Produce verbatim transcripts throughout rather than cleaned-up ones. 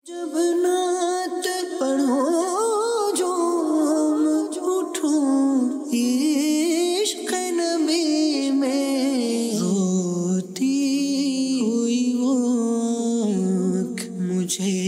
جب نعت پڑھو جو مجھ اٹھوں عشق نبی میں روتی ہوئی وہ آنکھ مجھے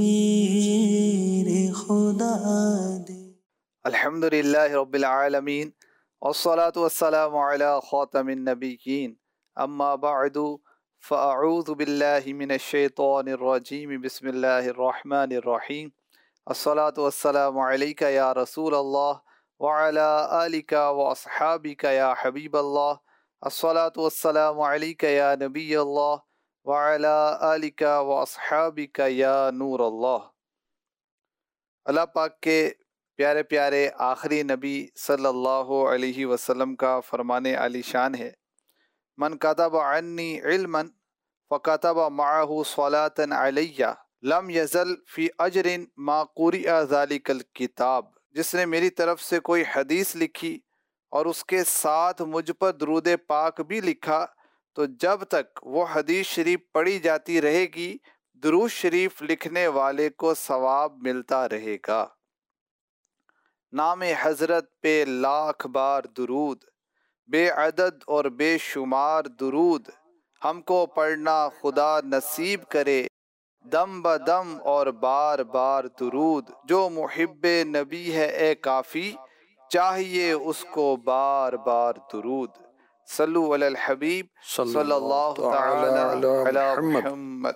میرے خدا دے۔ الحمدللہ رب العالمین والصلاة والسلام علی خاتم النبیین، اما بعد فاعوذ باللہ من الشیطان الرجیم، بسم اللہ الرحمن الرحیم۔ الصلاة والسلام علیک یا رسول اللہ وعلی آلک واصحابک یا حبیب اللہ۔ الصلاة والسلام علیک یا نبی اللہ وعلی آلک واصحابک یا نور اللہ۔ اللہ پاک کے پیارے پیارے آخری نبی صلی اللہ علیہ وسلم کا فرمان عالی شان ہے، من کتب عنی علما فکتب معه صلاة علیہ لم یزل فی اجر ما قرئ ذلک الکتاب۔ جس نے میری طرف سے کوئی حدیث لکھی اور اس کے ساتھ مجھ پر درود پاک بھی لکھا، تو جب تک وہ حدیث شریف پڑھی جاتی رہے گی درود شریف لکھنے والے کو ثواب ملتا رہے گا۔ نام حضرت پہ لاکھ بار درود، بے عدد اور بے شمار درود ہم کو پڑھنا خدا نصیب کرے، دم بدم اور بار بار درود۔ جو محب نبی ہے اے کافی، چاہیے اس کو بار بار درود۔ صلو علی الحبیب صلی اللہ تعالی علی محمد۔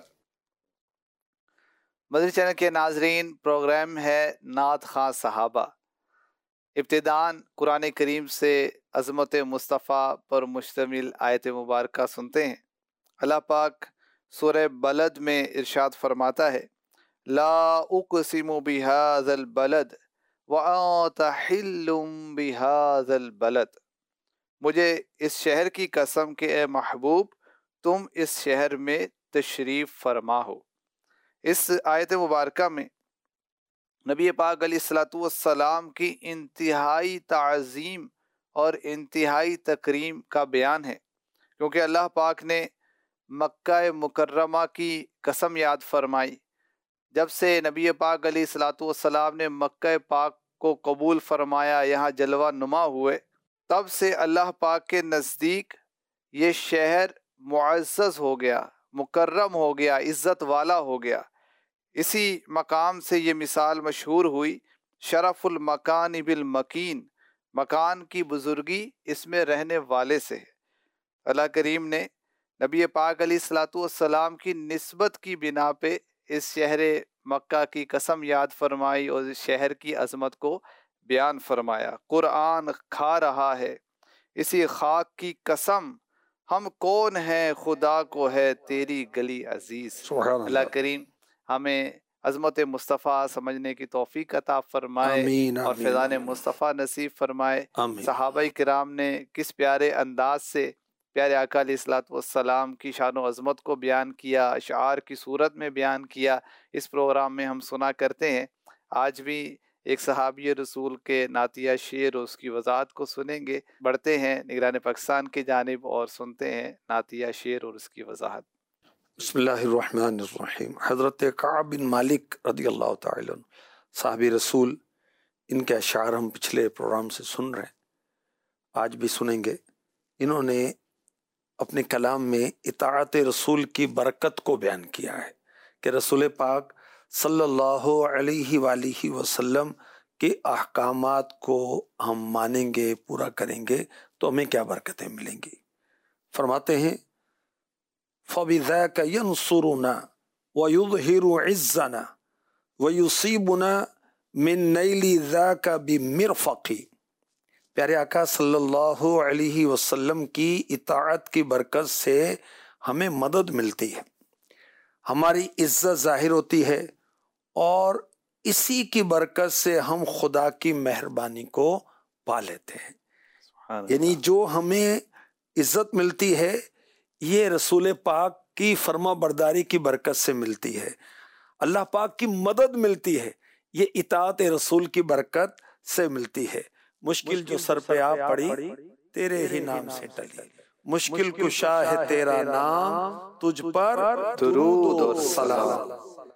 مدنی چینل کے ناظرین، پروگرام ہے نعت خواں صحابہ۔ ابتداً قرآن کریم سے عظمت مصطفیٰ پر مشتمل آیت مبارکہ سنتے ہیں۔ اللہ پاک سورہ بلد میں ارشاد فرماتا ہے، لا اقسم بہذا البلد وانت حل بہذا البلد۔ مجھے اس شہر کی قسم کہ اے محبوب تم اس شہر میں تشریف فرما ہو۔ اس آیت مبارکہ میں نبی پاک علیہ الصلوۃ والسلام کی انتہائی تعظیم اور انتہائی تکریم کا بیان ہے، کیونکہ اللہ پاک نے مکہ مکرمہ کی قسم یاد فرمائی۔ جب سے نبی پاک علیہ الصلوۃ والسلام نے مکہ پاک کو قبول فرمایا، یہاں جلوہ نما ہوئے، تب سے اللہ پاک کے نزدیک یہ شہر معزز ہو گیا، مکرم ہو گیا، عزت والا ہو گیا۔ اسی مقام سے یہ مثال مشہور ہوئی، شرف المکان بالمکین، مکان کی بزرگی اس میں رہنے والے سے ہے۔ اللہ کریم نے نبی پاک علیہ الصلوۃ والسلام کی نسبت کی بنا پہ اس شہر مکہ کی قسم یاد فرمائی اور اس شہر کی عظمت کو بیان فرمایا۔ قرآن کھا رہا ہے اسی خاک کی قسم، ہم کون ہیں خدا کو ہے تیری گلی عزیز۔ اللہ کریم ہمیں عظمت مصطفیٰ سمجھنے کی توفیق عطا فرمائے آمین اور آمین فیضان مصطفیٰ نصیب فرمائے۔ آمین۔ صحابہ کرام نے کس پیارے انداز سے پیارے آقا علیہ الصلوۃ والسلام کی شان و عظمت کو بیان کیا، اشعار کی صورت میں بیان کیا، اس پروگرام میں ہم سنا کرتے ہیں۔ آج بھی ایک صحابی رسول کے نعتیہ شعر اور اس کی وضاحت کو سنیں گے۔ بڑھتے ہیں نگران پاکستان کی جانب اور سنتے ہیں نعتیہ شعر اور اس کی وضاحت۔ بسم اللہ الرحمن الرحیم۔ حضرت کعب بن مالک رضی اللہ تعالی عنہ صحابی رسول، ان کے اشعار ہم پچھلے پروگرام سے سن رہے ہیں، آج بھی سنیں گے۔ انہوں نے اپنے کلام میں اطاعت رسول کی برکت کو بیان کیا ہے کہ رسول پاک صلی اللہ علیہ وآلہ وسلم کے احکامات کو ہم مانیں گے، پورا کریں گے تو ہمیں کیا برکتیں ملیں گی۔ فرماتے ہیں فَبِذَاكَ يَنْصُرُنَا وَيُظْهِرُ عِزَّنَا وَيُصِيبُنَا مِن نَيْلِ ذَاكَ بِمِرْفَقِ۔ پیارے آقا صلی اللہ علیہ وسلم کی اطاعت کی برکت سے ہمیں مدد ملتی ہے، ہماری عزت ظاہر ہوتی ہے، اور اسی کی برکت سے ہم خدا کی مہربانی کو پا لیتے ہیں۔ یعنی جو ہمیں عزت ملتی ہے یہ رسول پاک کی فرما برداری کی برکت سے ملتی ہے، اللہ پاک کی مدد ملتی ہے، یہ اطاعت رسول کی برکت سے ملتی ہے۔ مشکل جو سر پہ آ پڑی تیرے ہی نام سے ٹلی، مشکل کشا ہے تیرا نام، تجھ پر درود اور سلام۔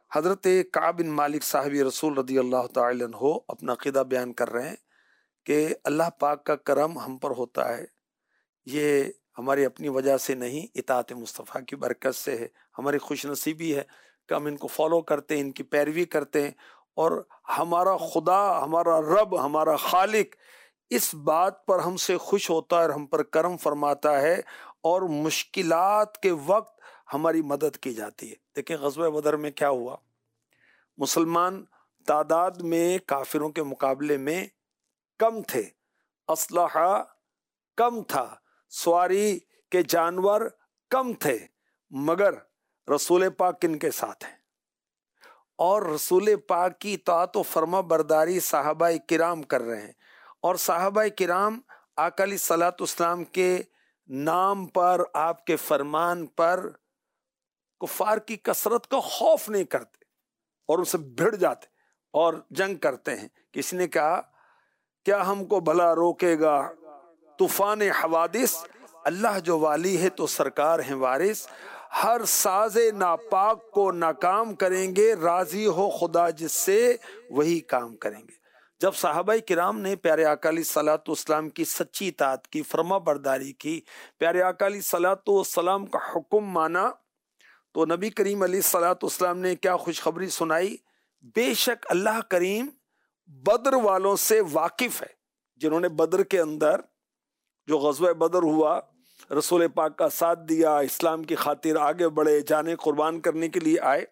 حضرت کعب بن مالک صاحب رسول رضی اللہ تعالی عنہ اپنا عقیدہ بیان کر رہے ہیں کہ اللہ پاک کا کرم ہم پر ہوتا ہے، یہ ہماری اپنی وجہ سے نہیں، اطاعت مصطفیٰ کی برکت سے ہے، ہماری خوش نصیبی ہے کہ ہم ان کو فالو کرتے ہیں، ان کی پیروی کرتے ہیں، اور ہمارا خدا، ہمارا رب، ہمارا خالق اس بات پر ہم سے خوش ہوتا ہے اور ہم پر کرم فرماتا ہے، اور مشکلات کے وقت ہماری مدد کی جاتی ہے۔ دیکھیں غزوہ بدر میں کیا ہوا، مسلمان تعداد میں کافروں کے مقابلے میں کم تھے، اسلحہ کم تھا، سواری کے جانور کم تھے، مگر رسول پاک کن کے ساتھ ہیں، اور رسول پاک کی اطاعت و فرما برداری صحابہ کرام کر رہے ہیں، اور صحابہ کرام آقا علیہ الصلوۃ والسلام کے نام پر، آپ کے فرمان پر کفار کی کثرت کا خوف نہیں کرتے اور ان سے بھڑ جاتے اور جنگ کرتے ہیں۔ کسی نے کہا کیا ہم کو بھلا روکے گا طوفان حوادث، اللہ جو والی ہے تو سرکار ہیں وارث، ہر ساز ناپاک کو ناکام کریں گے، راضی ہو خدا جس سے وہی کام کریں گے۔ جب صحابہ کرام نے پیارے آقا علیہ الصلوۃ والسلام کی سچی اطاعت کی، فرما برداری کی، پیارے آقا علیہ الصلوۃ والسلام کا حکم مانا، تو نبی کریم علیہ الصلوۃ والسلام نے کیا خوشخبری سنائی، بے شک اللہ کریم بدر والوں سے واقف ہے، جنہوں نے بدر کے اندر جو غزوہ بدر ہوا، رسول پاک کا ساتھ دیا، اسلام کی خاطر آگے بڑھے، جانیں قربان کرنے کے لیے آئے۔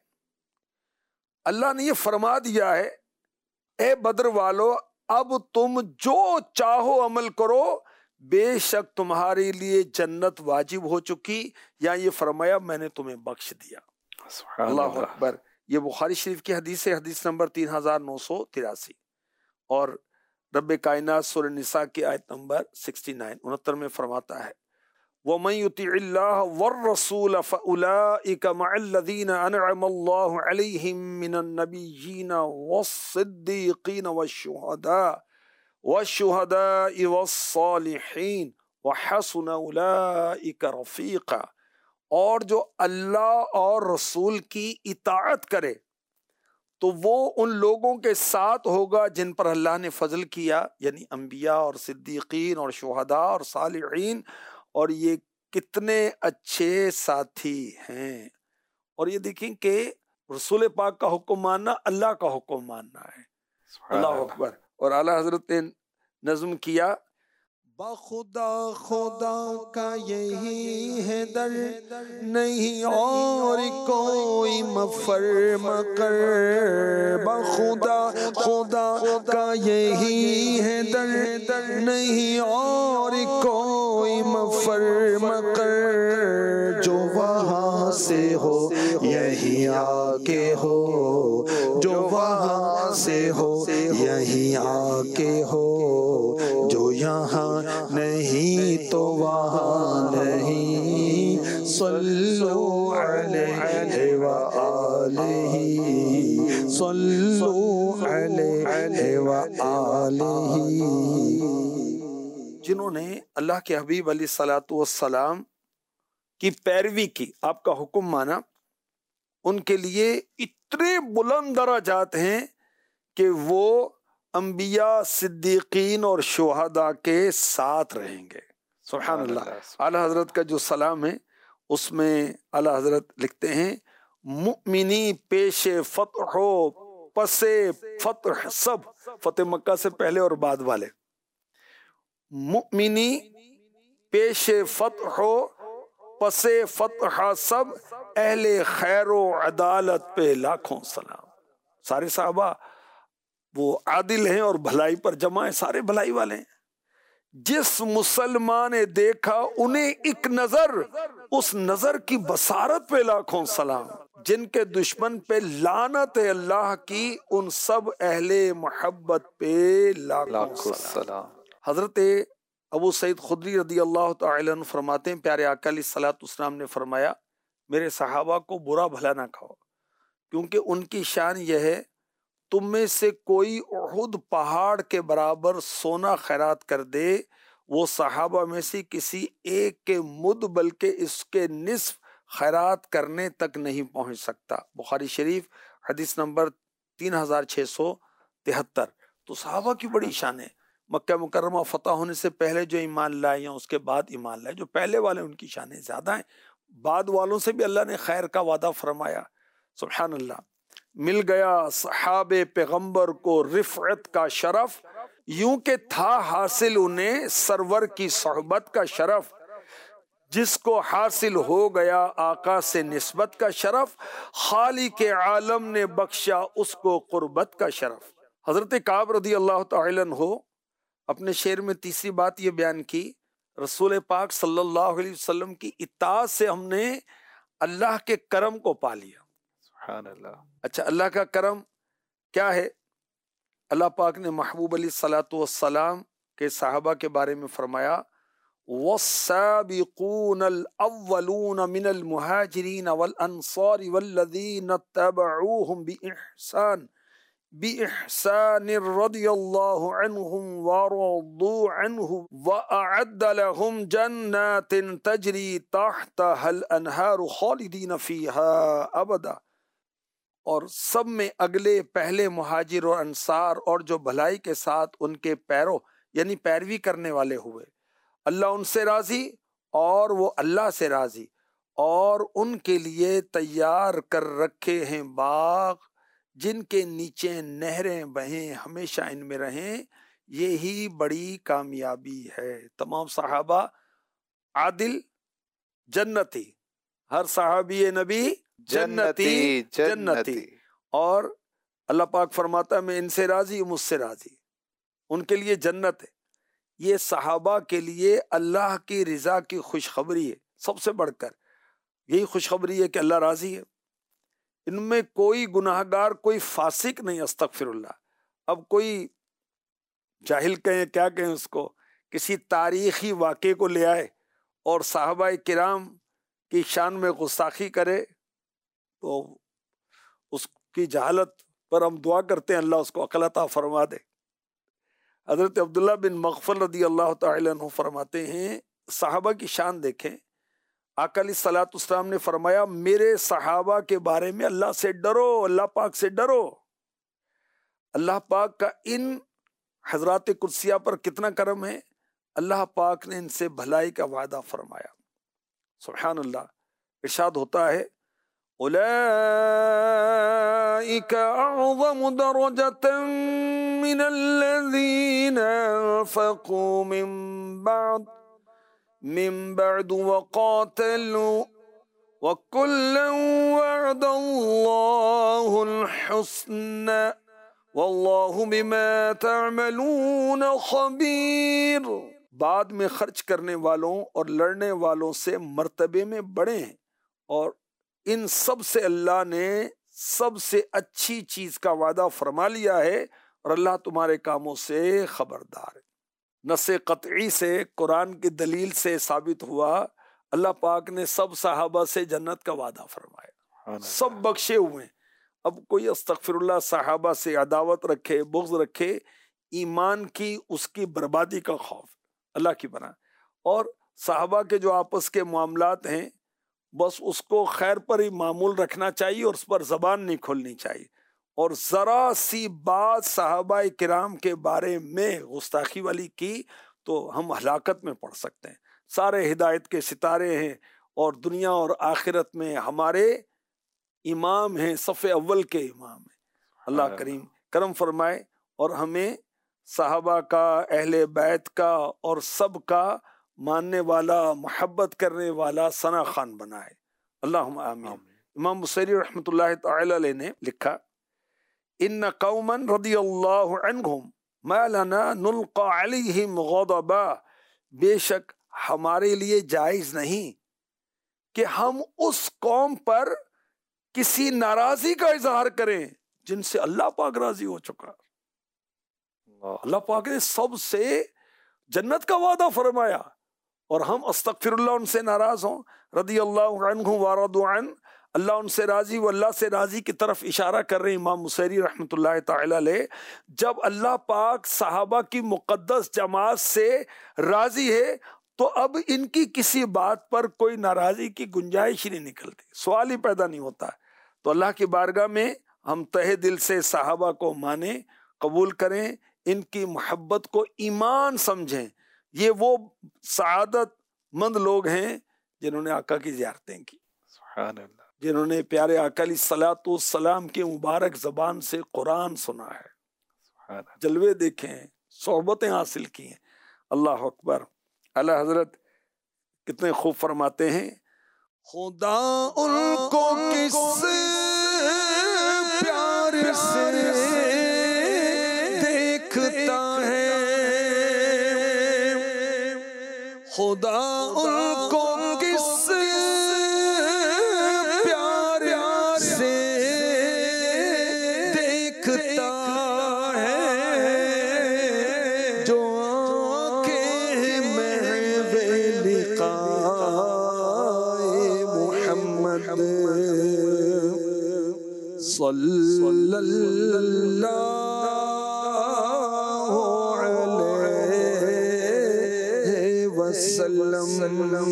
اللہ نے یہ فرما دیا ہے اے بدر والو، اب تم جو چاہو عمل کرو، بے شک تمہارے لیے جنت واجب ہو چکی، یا یہ فرمایا میں نے تمہیں بخش دیا۔ اللہ اکبر۔ یہ بخاری شریف کی حدیث ہے، حدیث نمبر تین ہزار نو سو تراسی، اور رب کائنات سورہ نساء کی آیت نمبر سکسٹی نائن انہتر میں فرماتا ہے وَمَن يُطِعِ اللَّهَ وَالرَّسُولَ فَأُولَئِكَ مَعَ الَّذِينَ أَنْعَمَ اللَّهُ عَلَيْهِمْ مِنَ النَّبِيِّينَ وَالصِّدِّيقِينَ وَالشُّهَدَاءِ وَالشُّهَدَاءِ وَالصَّالِحِينَ وَحَسُنَ أُولَئِكَ رَفِيقًا، اور جو اللہ اور رسول کی اطاعت کرے تو وہ ان لوگوں کے ساتھ ہوگا جن پر اللہ نے فضل کیا، یعنی انبیاء اور صدیقین اور شہداء اور صالحین، اور یہ کتنے اچھے ساتھی ہیں۔ اور یہ دیکھیں کہ رسول پاک کا حکم ماننا اللہ کا حکم ماننا ہے۔ اللہ اکبر۔ اور اعلیٰ حضرت نے نظم کیا بخدا خدا کا یہی ہے در، نہیں اور کوئی مفر مقر، بخدا خدا کا یہی ہے در، نہیں اور کوئی مفر مقر، جو وہاں سے ہو یہی آ کے ہو، جو وہاں سے ہو یہی آ کے ہو، جو یہاں نہیں تو وہاں نہیں، صلو علیہ وآلہ، صلو علیہ وآلہ۔ جنہوں نے اللہ کے حبیب علیہ الصلوۃ والسلام کی پیروی کی، آپ کا حکم مانا، ان کے لیے اتنے بلند درجات ہیں کہ وہ انبیاء، صدیقین اور شہداء کے ساتھ رہیں گے۔ سبحان اللہ۔ اعلیٰ حضرت کا جو سلام ہے اس میں اعلیٰ حضرت لکھتے ہیں مؤمنی پیش فتح ہو پس فتح سب، فتح مکہ سے پہلے اور بعد والے، مؤمنی پیش فتح ہو پس فتح سب، اہل خیر و عدالت پہ لاکھوں سلام۔ سارے صحابہ وہ عادل ہیں اور بھلائی پر جمع ہیں، سارے بھلائی والے ہیں۔ جس مسلمان نے دیکھا انہیں ایک نظر، اس نظر کی بصارت پہ لاکھوں سلام، جن کے دشمن پہ لعنت ہے اللہ کی، ان سب اہل محبت پہ لاکھوں سلام۔ حضرت ابو سعید خدری رضی اللہ تعالی عنہ فرماتے ہیں پیارے آقا علیہ الصلوۃ والسلام نے فرمایا میرے صحابہ کو برا بھلا نہ کہو، کیونکہ ان کی شان یہ ہے تم میں سے کوئی احد پہاڑ کے برابر سونا خیرات کر دے، وہ صحابہ میں سے کسی ایک کے مد بلکہ اس کے نصف خیرات کرنے تک نہیں پہنچ سکتا۔ بخاری شریف حدیث نمبر تین ہزار چھ سو تہتر. تو صحابہ کی بڑی شان ہے. مکہ مکرمہ فتح ہونے سے پہلے جو ایمان لائے یا اس کے بعد ایمان لائے، جو پہلے والے ان کی شانیں زیادہ ہیں. بعد والوں سے بھی اللہ نے خیر کا وعدہ فرمایا. سبحان اللہ. مل گیا صحاب پیغمبر کو رفعت کا شرف، یوں کہ تھا حاصل انہیں سرور کی صحبت کا شرف. جس کو حاصل ہو گیا آقا سے نسبت کا شرف، خالق عالم نے بخشا اس کو قربت کا شرف. حضرت کعب رضی اللہ تعالی عنہ اپنے شعر میں تیسری بات یہ بیان کی، رسول پاک صلی اللہ علیہ وسلم کی اطاعت سے ہم نے اللہ کے کرم کو پا لیا. سبحان اللہ. اچھا، اللہ کا کرم کیا ہے؟ اللہ پاک نے محبوب علیہ الصلوۃ والسلام کے صحابہ کے بارے میں فرمایا، والسابقون الاولون من المہاجرین والانصار والذین اتبعوهم بإحسان بإحسان رضی اللہ عنہم ورضوا عنہ وأعد لهم جنات تجری تحتها الانہار خالدین فیہا ابدا. اور سب میں اگلے پہلے مہاجر اور انصار اور جو بھلائی کے ساتھ ان کے پیرو یعنی پیروی کرنے والے ہوئے، اللہ ان سے راضی اور وہ اللہ سے راضی، اور ان کے لیے تیار کر رکھے ہیں باغ جن کے نیچے نہریں بہیں، ہمیشہ ان میں رہیں. یہی بڑی کامیابی ہے. تمام صحابہ عادل جنتی، ہر صحابی نبی جنتی جنتی. اور اللہ پاک فرماتا ہے میں ان سے راضی ہوں، مجھ سے راضی، ان کے لیے جنت ہے. یہ صحابہ کے لیے اللہ کی رضا کی خوشخبری ہے. سب سے بڑھ کر یہی خوشخبری ہے کہ اللہ راضی ہے. ان میں کوئی گناہ گار، کوئی فاسق نہیں. استغفر اللہ. اب کوئی جاہل کہیں، کیا کہیں اس کو، کسی تاریخی واقعے کو لے آئے اور صحابہ کرام کی شان میں گستاخی کرے تو اس کی جہالت پر ہم دعا کرتے ہیں اللہ اس کو عقل عطا فرما دے. حضرت عبداللہ بن مغفل رضی اللہ تعالی عنہ فرماتے ہیں، صحابہ کی شان دیکھیں. آقا علیہ الصلوۃ والسلام نے فرمایا میرے صحابہ کے بارے میں اللہ سے ڈرو، اللہ پاک سے ڈرو. اللہ پاک کا ان حضرات قدسیہ پر کتنا کرم ہے. اللہ پاک نے ان سے بھلائی کا وعدہ فرمایا. سبحان اللہ. ارشاد ہوتا ہے اولئک اعظم درجۃ من الذین انفقوا من بعد من بعد وقاتلوا وكلا وعد اللہ الحسنى واللہ بما تعملون خبیر. بعد میں خرچ کرنے والوں اور لڑنے والوں سے مرتبے میں بڑے ہیں، اور ان سب سے اللہ نے سب سے اچھی چیز کا وعدہ فرما لیا ہے، اور اللہ تمہارے کاموں سے خبردار ہے. نص قطعی سے، قرآن کی دلیل سے ثابت ہوا اللہ پاک نے سب صحابہ سے جنت کا وعدہ فرمایا، سب بخشے ہوئے ہیں. اب کوئی استغفر اللہ صحابہ سے عداوت رکھے، بغض رکھے، ایمان کی اس کی بربادی کا خوف اللہ کی بنا. اور صحابہ کے جو آپس کے معاملات ہیں بس اس کو خیر پر ہی معمول رکھنا چاہیے اور اس پر زبان نہیں کھولنی چاہیے. اور ذرا سی بات صحابہ کرام کے بارے میں گستاخی والی کی تو ہم ہلاکت میں پڑ سکتے ہیں. سارے ہدایت کے ستارے ہیں اور دنیا اور آخرت میں ہمارے امام ہیں، صف اول کے امام ہیں. اللہ کریم کرم فرمائے اور ہمیں صحابہ کا، اہل بیت کا اور سب کا ماننے والا، محبت کرنے والا ثنا خان بنائے. اللہم آمین. امام بصیری رحمۃ اللہ تعالی علیہ نے لکھا ان قوما رضی اللہ عنہم ما لنا نلقى علیہم غضبا. بے شک ہمارے لیے جائز نہیں کہ ہم اس قوم پر کسی ناراضی کا اظہار کریں جن سے اللہ پاک راضی ہو چکا. اللہ پاک نے سب سے جنت کا وعدہ فرمایا اور ہم استغفر اللہ ان سے ناراض ہوں. رضی اللہ عنہ ورضوا عنہ، اللہ ان سے راضی، وہ اللہ سے راضی کی طرف اشارہ کر رہے ہیں امام مصیری رحمۃ اللہ تعالی علیہ. جب اللہ پاک صحابہ کی مقدس جماعت سے راضی ہے تو اب ان کی کسی بات پر کوئی ناراضی کی گنجائش ہی نہیں نکلتی، سوال ہی پیدا نہیں ہوتا. تو اللہ کی بارگاہ میں ہم تہہ دل سے صحابہ کو مانیں، قبول کریں، ان کی محبت کو ایمان سمجھیں۔ یہ وہ سعادت مند لوگ ہیں جنہوں نے آقا کی زیارتیں کی، سبحان اللہ، جنہوں نے پیارے آقا علیہ الصلوۃ والسلام کی مبارک زبان سے قرآن سنا ہے، سبحان اللہ۔ جلوے دیکھے ہیں، صحبتیں حاصل کی ہیں۔ اللہ اکبر۔ اعلی حضرت کتنے خوب فرماتے ہیں، خدا ان کو کس پیار سے دیکھتا ہے، خدا ان کو کس پیار سے دیکھتا ہے، جو آنکھیں محو لقاء محمد صلی اللہ علیہ وسلم۔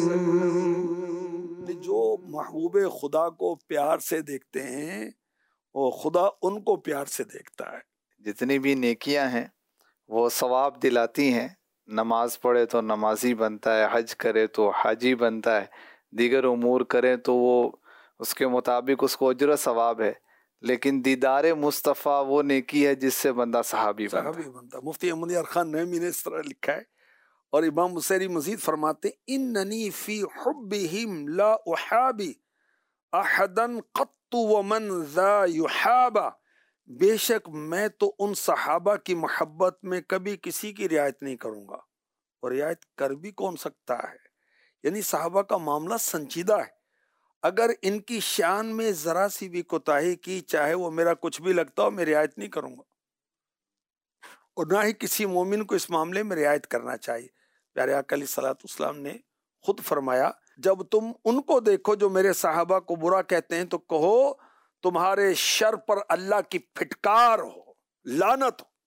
جو محبوب خدا کو پیار سے دیکھتے ہیں وہ خدا ان کو پیار سے دیکھتا ہے۔ جتنی بھی نیکیاں ہیں وہ ثواب دلاتی ہیں، نماز پڑھے تو نمازی بنتا ہے، حج کرے تو حاجی بنتا ہے، دیگر امور کریں تو وہ اس کے مطابق اس کو اجر و ثواب ہے، لیکن دیدار مصطفیٰ وہ نیکی ہے جس سے بندہ صحابی بنتا ہے۔ صحابی بنتا۔ مفتی احمد یار خان نعیمی نے اس طرح لکھا ہے، اور امام بصیری مزید فرماتے اننی فی حبہم لا احابی احدا قط ومن ذا یحابا، بے شک میں تو ان صحابہ کی محبت میں کبھی کسی کی رعایت نہیں کروں گا، اور رعایت کر بھی کون سکتا ہے؟ یعنی صحابہ کا معاملہ سنجیدہ ہے، اگر ان کی شان میں ذرا سی بھی کوتاہی کی، چاہے وہ میرا کچھ بھی لگتا ہو، میں رعایت نہیں کروں گا، اور نہ ہی کسی مومن کو اس معاملے میں رعایت کرنا چاہیے۔ پیارے آقا علیہ الصلوۃ والسلام نے خود فرمایا، جب تم ان کو دیکھو جو میرے صحابہ کو برا کہتے ہیں تو کہو تمہارے شر پر اللہ کی پھٹکار ہو، لعنت ہو۔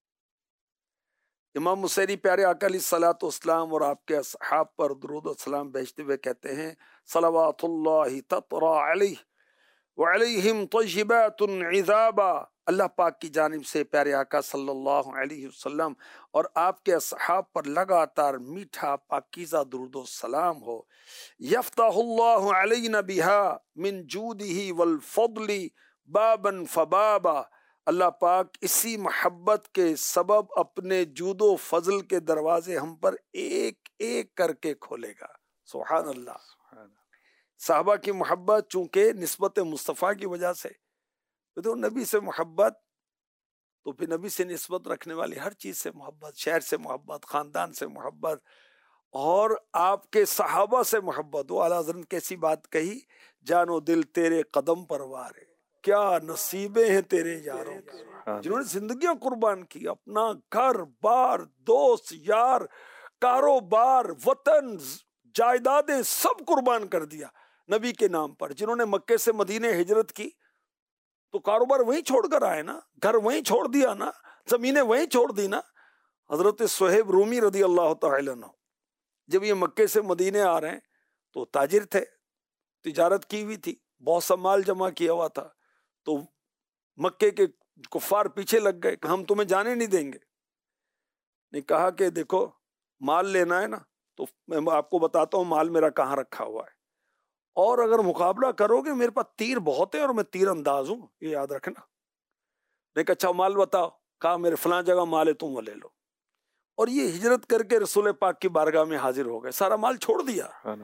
امام مسیری پیارے آقا علیہ الصلوۃ والسلام اور آپ کے اصحاب پر درود و سلام بھیجتے ہوئے کہتے ہیں، صلوات اللہ تطرا علیہ وعلیہم طیبات عذابا، اللہ پاک کی جانب سے پیارے آقا صلی اللہ علیہ وسلم اور آپ کے اصحاب پر لگاتار میٹھا پاکیزہ درود و سلام ہو۔ یفتح اللہ علینا بہا من جودہ والفضل بابا فبابا، اللہ پاک اسی محبت کے سبب اپنے جود و فضل کے دروازے ہم پر ایک ایک کر کے کھولے گا۔ سبحان اللہ۔ صحابہ کی محبت چونکہ نسبت مصطفیٰ کی وجہ سے، تو نبی سے محبت تو پھر نبی سے نسبت رکھنے والی ہر چیز سے محبت، شہر سے محبت، خاندان سے محبت، اور آپ کے صحابہ سے محبت۔ وہ اعلیٰ حضرت کیسی بات کہی، جان و دل تیرے قدم پروار ہے، کیا نصیبیں ہیں تیرے یاروں کی، جنہوں نے زندگیاں قربان کی، اپنا گھر بار، دوست یار، کاروبار، وطن، جائیدادیں سب قربان کر دیا نبی کے نام پر۔ جنہوں نے مکے سے مدینے ہجرت کی تو کاروبار وہیں چھوڑ کر آئے نا، گھر وہیں چھوڑ دیا نا، زمینیں وہیں چھوڑ دی نا۔ حضرت صہیب رومی رضی اللہ تعالی عنہ جب یہ مکے سے مدینے آ رہے ہیں تو تاجر تھے، تجارت کی ہوئی تھی، بہت سا مال جمع کیا ہوا تھا، تو مکے کے کفار پیچھے لگ گئے کہ ہم تمہیں جانے نہیں دیں گے۔ نے کہا کہ دیکھو مال لینا ہے نا تو میں آپ کو بتاتا ہوں مال میرا کہاں رکھا ہوا ہے، اور اگر مقابلہ کرو گے میرے پاس تیر بہت ہے اور میں تیر انداز ہوں، یہ یاد رکھنا۔ نے کہا اچھا مال بتاؤ، کہا میرے فلاں جگہ مال ہے تم وہ لے لو، اور یہ ہجرت کر کے رسول پاک کی بارگاہ میں حاضر ہو گئے، سارا مال چھوڑ دیا،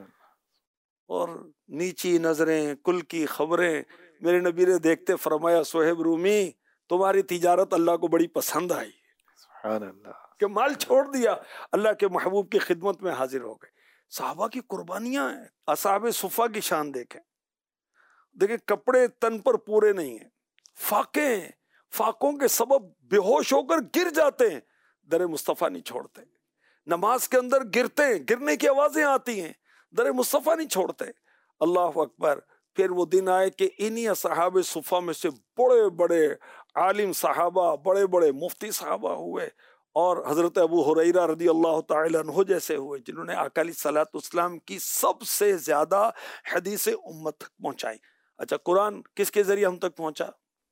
اور نیچی نظریں، کل کی خبریں، میرے نبی نے دیکھتے فرمایا صہیب رومی تمہاری تجارت اللہ کو بڑی پسند آئی، سبحان اللہ، کہ مال چھوڑ دیا، اللہ کے محبوب کی خدمت میں حاضر ہو گئے۔ صحابہ کی قربانیاں ہیں، اصحاب صفہ کی شان دیکھیں، دیکھیں کپڑے تن پر پورے نہیں ہیں، فاقے ہیں، فاقوں کے سبب بے ہوش ہو کر گر جاتے ہیں، در مصطفیٰ نہیں چھوڑتے، نماز کے اندر گرتے ہیں، گرنے کی آوازیں آتی ہیں، در مصطفیٰ نہیں چھوڑتے۔ اللہ اکبر۔ پھر وہ دن آئے کہ انہی اصحاب صفہ میں سے بڑے بڑے عالم صحابہ، بڑے بڑے مفتی صحابہ ہوئے، اور حضرت ابو ہریرہ رضی اللہ تعالی عنہ جیسے ہوئے جنہوں نے آقا علیہ الصلوۃ والسلام کی سب سے زیادہ حدیث امت تک پہنچائی۔ اچھا قرآن کس کے ذریعے ہم تک پہنچا؟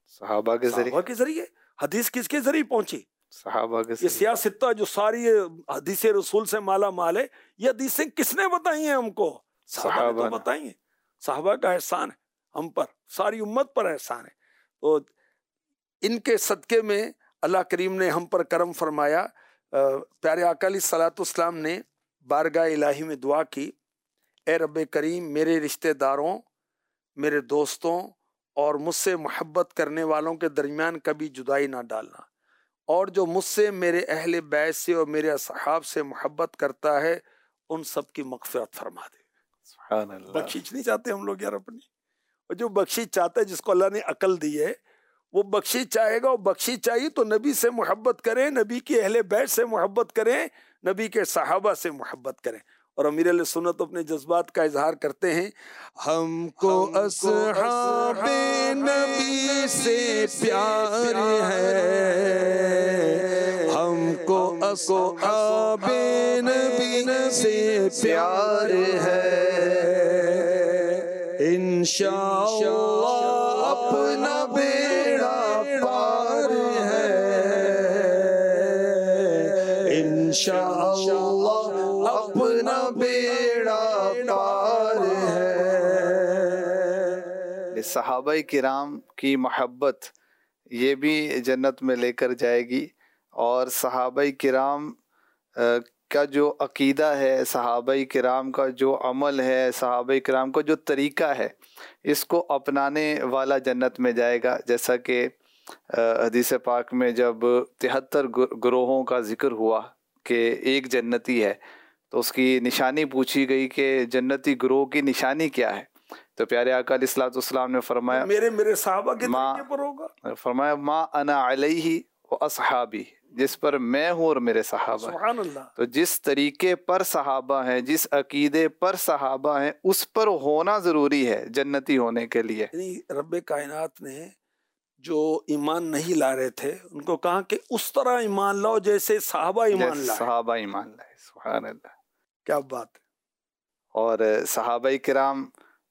صحابہ کے ذریعے صحابہ کے ذریعے۔ حدیث کس کے ذریعے پہنچی؟ صحابہ کے یہ ذریعے۔ سیاہ ستہ جو ساری حدیث رسول سے مالا مال ہے، یہ حدیثیں کس نے بتائی ہیں ہم کو؟ صحابہ نے صحابہ تو نے۔ بتائی ہیں۔ صحابہ کا احسان ہے ہم پر، ساری امت پر احسان ہے۔ تو ان کے صدقے میں اللہ کریم نے ہم پر کرم فرمایا۔ پیارے آقا علیہ الصلوۃ والسلام نے بارگاہ الہی میں دعا کی، اے رب کریم میرے رشتہ داروں، میرے دوستوں اور مجھ سے محبت کرنے والوں کے درمیان کبھی جدائی نہ ڈالنا، اور جو مجھ سے، میرے اہل بیت سے اور میرے اصحاب سے محبت کرتا ہے ان سب کی مغفرت فرما دے۔ سبحان اللہ۔ بخشش نہیں چاہتے ہم لوگ یار اپنی، اور جو بخشش چاہتا ہے، جس کو اللہ نے عقل دی ہے، وہ بخشش چاہے گا۔ اور بخشش چاہیے تو نبی سے محبت کریں، نبی کے اہل بیت سے محبت کریں، نبی کے صحابہ سے محبت کریں۔ اور امیر علیہ سنت اپنے جذبات کا اظہار کرتے ہیں، ہم کو اصحاب نبی سے پیار ہے، ہم کو اصحاب نبی سے پیار ہے، انشاءاللہ اپنا بیڑا پار ہے، انشاءاللہ اپنا بیڑا پار ہے۔ صحابہ کرام کی محبت یہ بھی جنت میں لے کر جائے گی، اور صحابہ کرام کا جو عقیدہ ہے، صحابہ کرام کا جو عمل ہے، صحابہ کرام کا جو طریقہ ہے، اس کو اپنانے والا جنت میں جائے گا۔ جیسا کہ حدیث پاک میں جب تہتر گروہوں کا ذکر ہوا کہ ایک جنتی ہے، تو اس کی نشانی پوچھی گئی کہ جنتی گروہ کی نشانی کیا ہے، تو پیارے آقا علیہ الصلوۃ والسلام نے فرمایا میرے میرے صحابہ کے ماں طریقے پر ہوگا۔ فرمایا ما انا علیہ و اصحابی، جس پر میں ہوں اور میرے صحابہ ہیں۔ سبحان اللہ۔ تو جس طریقے پر صحابہ ہیں، جس عقیدے پر صحابہ ہیں، اس پر ہونا ضروری ہے جنتی ہونے کے لیے۔ یعنی رب کائنات نے جو ایمان نہیں لا رہے تھے ان کو کہا کہ اس طرح ایمان لاؤ جیسے صحابہ ایمان جیسے لائے۔ صحابہ ایمان لائے۔ سبحان اللہ۔ کیا بات ہے۔ اور صحابہ کرام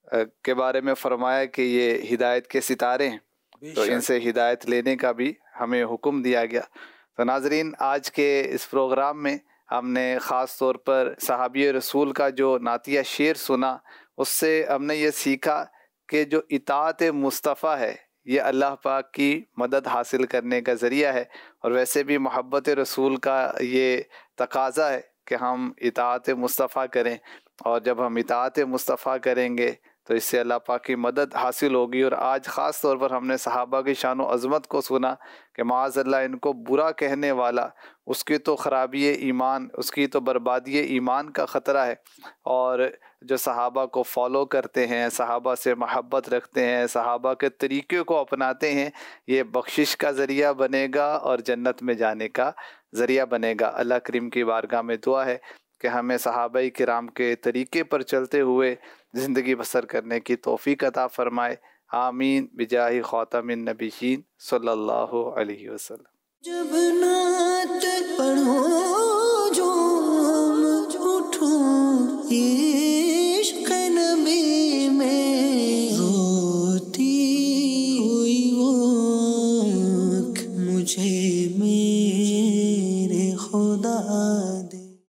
کے بارے میں فرمایا کہ یہ ہدایت کے ستارے ہیں، بے تو ان شک۔ سے ہدایت لینے کا بھی ہمیں حکم دیا گیا۔ تو ناظرین، آج کے اس پروگرام میں ہم نے خاص طور پر صحابی رسول کا جو نعتیہ شعر سنا، اس سے ہم نے یہ سیکھا کہ جو اطاعت مصطفیٰ ہے یہ اللہ پاک کی مدد حاصل کرنے کا ذریعہ ہے، اور ویسے بھی محبت رسول کا یہ تقاضا ہے کہ ہم اطاعت مصطفیٰ کریں، اور جب ہم اطاعت مصطفیٰ کریں گے تو اس سے اللہ پاک کی مدد حاصل ہوگی۔ اور آج خاص طور پر ہم نے صحابہ کی شان و عظمت کو سنا کہ معاذ اللہ ان کو برا کہنے والا، اس کی تو خرابی ایمان، اس کی تو بربادی ایمان کا خطرہ ہے، اور جو صحابہ کو فالو کرتے ہیں، صحابہ سے محبت رکھتے ہیں، صحابہ کے طریقے کو اپناتے ہیں، یہ بخشش کا ذریعہ بنے گا اور جنت میں جانے کا ذریعہ بنے گا۔ اللہ کریم کی بارگاہ میں دعا ہے کہ ہمیں صحابہ کرام کے طریقے پر چلتے ہوئے زندگی بسر کرنے کی توفیق عطا فرمائے۔ آمین بجاہ خاتم النبیین صلی اللہ علیہ وسلم۔ جب نعت پڑھو